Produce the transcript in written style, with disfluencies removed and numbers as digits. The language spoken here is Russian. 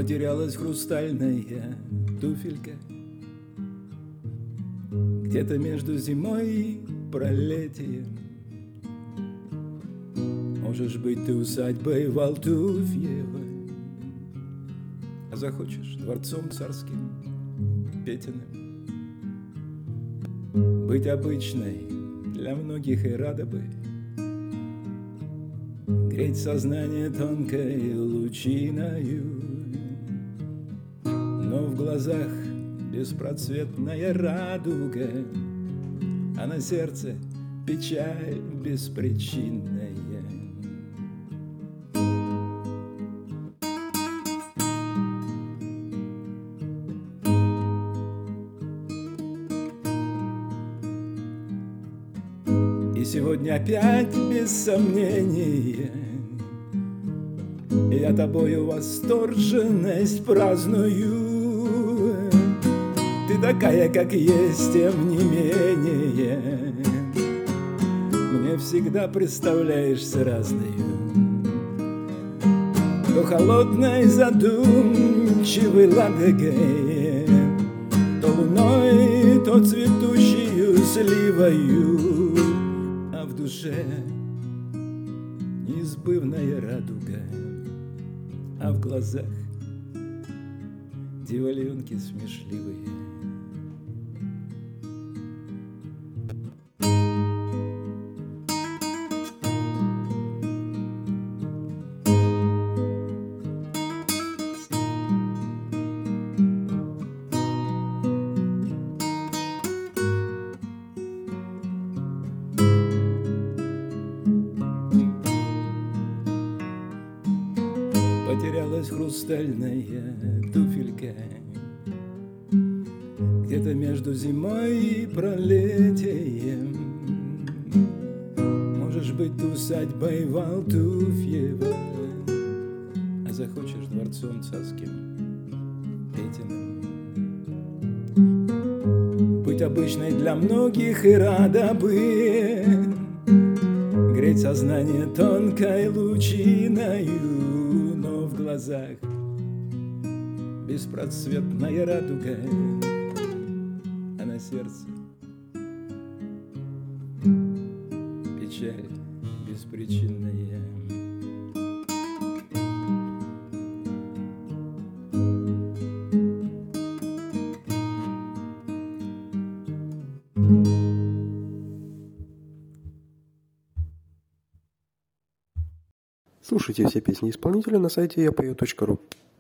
Потерялась хрустальная туфелька где-то между зимой и пролетием. Можешь быть ты усадьбой Валтуфьева, а захочешь дворцом царским Петиным. Быть обычной для многих и рада бы, греть сознание тонкой лучиною, но в глазах беспроцветная радуга, а на сердце печаль беспричинная. И сегодня опять без сомнения я тобою восторженность праздную. Ты такая, как есть, тем не менее мне всегда представляешься разною. То холодной задумчивой Ладогой, то луной, то цветущей сливою, а в душе неизбывная радуга, а в глазах дьяволенки смешливые. Потерялась хрустальная туфелька где-то между зимой и пролетием. Можешь быть ты усадьбой Валтуфьева, а захочешь дворцом царским Петиным. Быть обычной для многих и рада бы, греть сознание тонкой лучиною, но в глазах беспроцветная радуга, а на сердце печаль беспричинная. Слушайте все песни исполнителя на сайте yapою.ru.